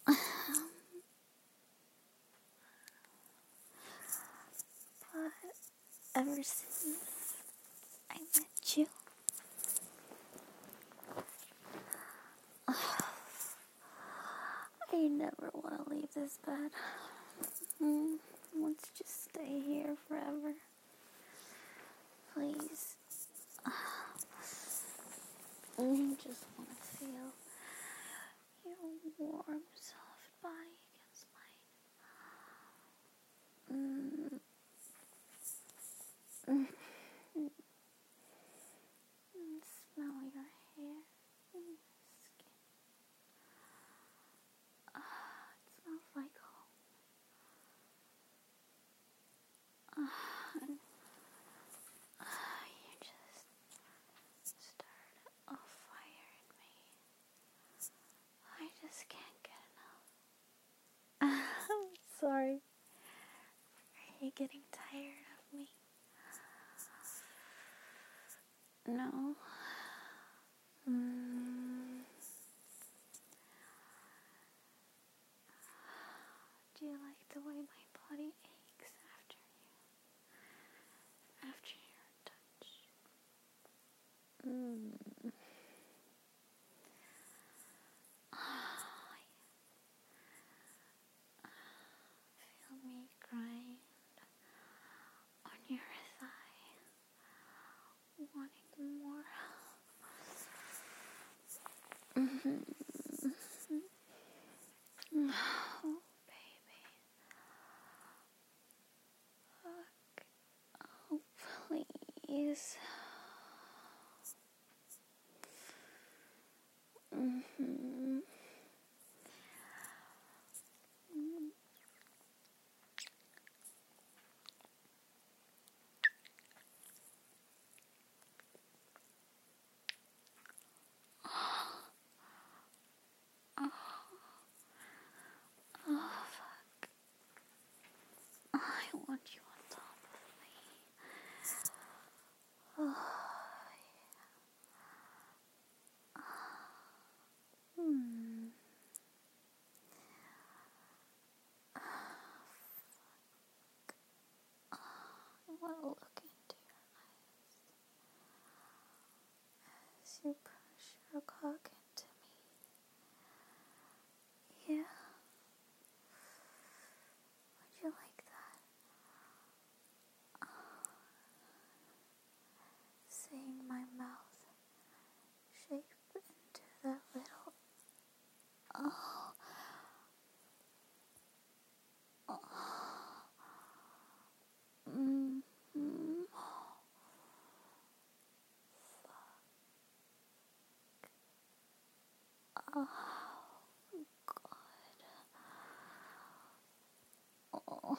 But ever since I met you, I never want to leave this bed. Let's just stay here forever. Please. I just want to feel your warm, soft body against mine. Smell your hair and your skin. It smells like home. You just started a fire in me. I just can't get enough. I'm sorry. Are you getting tired of me? No. Do you like the way my body aches after your touch? Feel me grind on your thigh, wanting more. Oh, baby. Fuck. Oh, please. Oh, fuck. I want you on top of me. Oh, I want to look into your eyes as you push your cock into me. Yeah. Would you like that? Seeing my mouth shape into that little... Oh. Oh, God. Oh.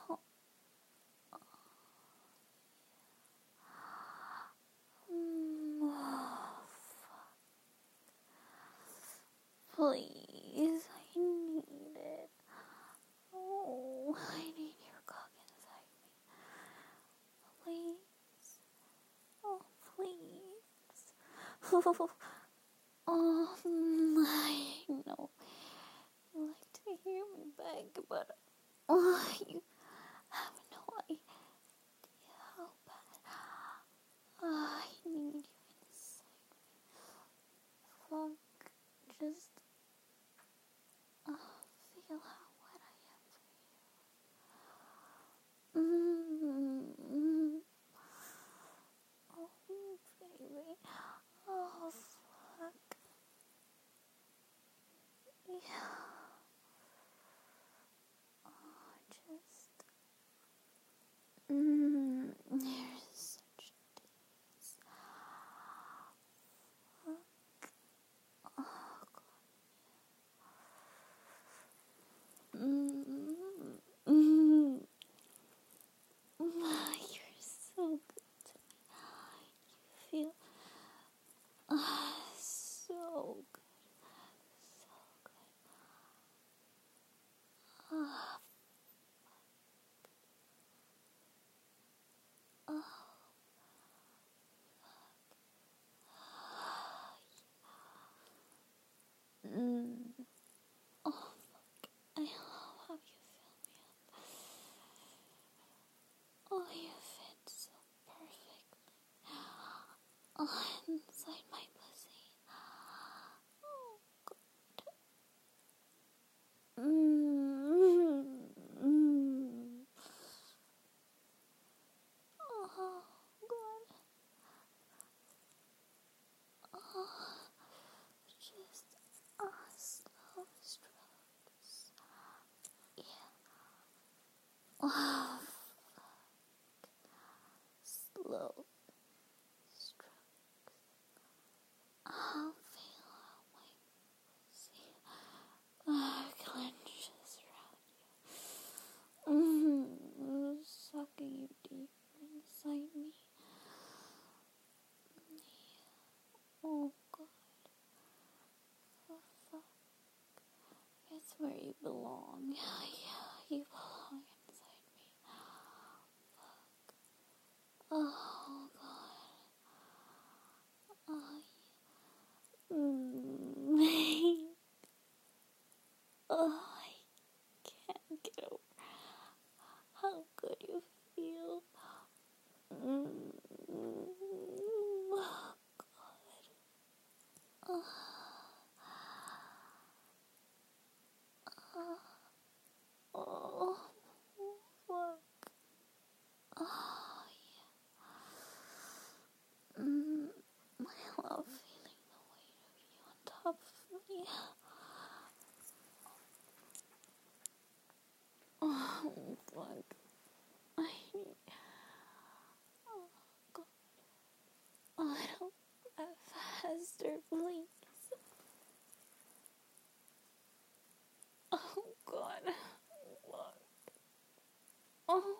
Please, I need it. Oh, I need your cock inside me. Please. Oh, please. Oh, I know. You like to hear me beg, but you have no idea how bad I need you inside me. Fuck, just feel how wet I am for you. Oh, baby. Oh, fuck. Yeah. Oh, just... You're such a tease. Fuck. Oh, God. where you belong. Yeah, you belong inside me. Oh, God. Oh, yeah. Oh, I can't get over how good you feel. Oh, God. Oh, oh, fuck. Oh, yeah. I love feeling the weight of you on top of me. Oh, fuck. I oh, God. Oh, I don't have faster, please. Oh, God. Fuck. Oh,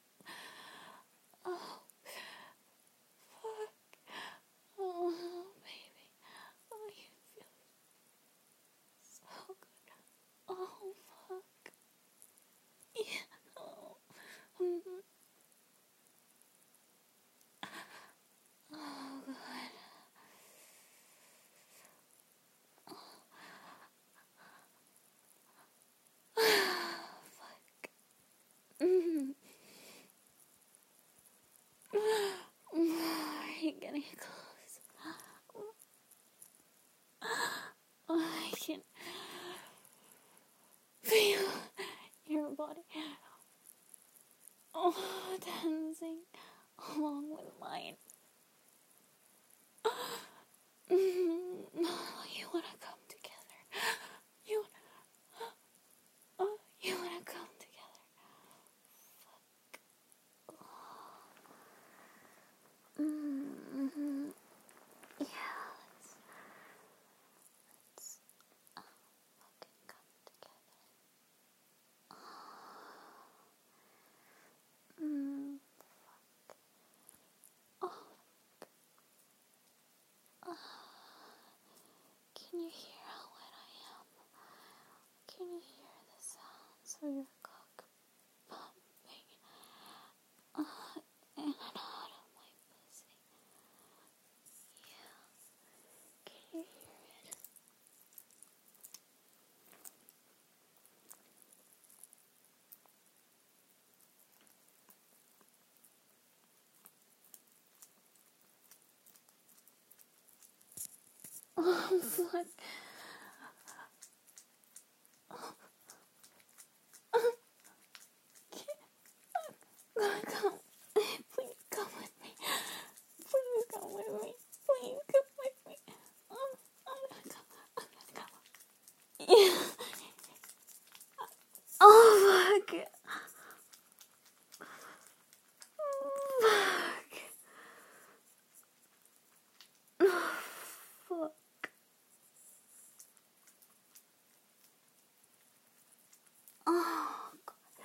oh, fuck. Oh, baby. Oh, you feel so good. Oh, fuck. Yeah. Oh. Oh, God. Fuck. Are you getting close? I can feel your body. Oh, dancing along with mine. You wanna come together? You, you wanna come together? Mm-hmm. Yeah, let's fucking come together. Mm. Oh, can you hear how wet I am? Can you hear the sounds of your cock pumping in and out of my pussy? Yeah, can you hear it? Oh, fuck. Come. Please come with me. Please come with me. Please come with me. I'm gonna come. I'm gonna come. Yeah. Oh, fuck. Fuck. Fuck. Oh, God.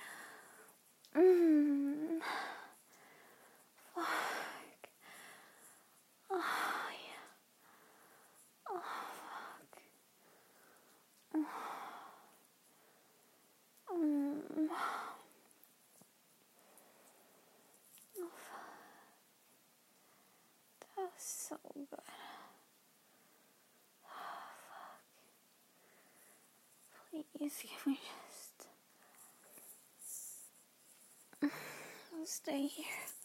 Fuck. Oh, yeah. Oh, fuck. Mm. Oh, fuck. That was so good. Oh, fuck. Please give me just... I'll stay here.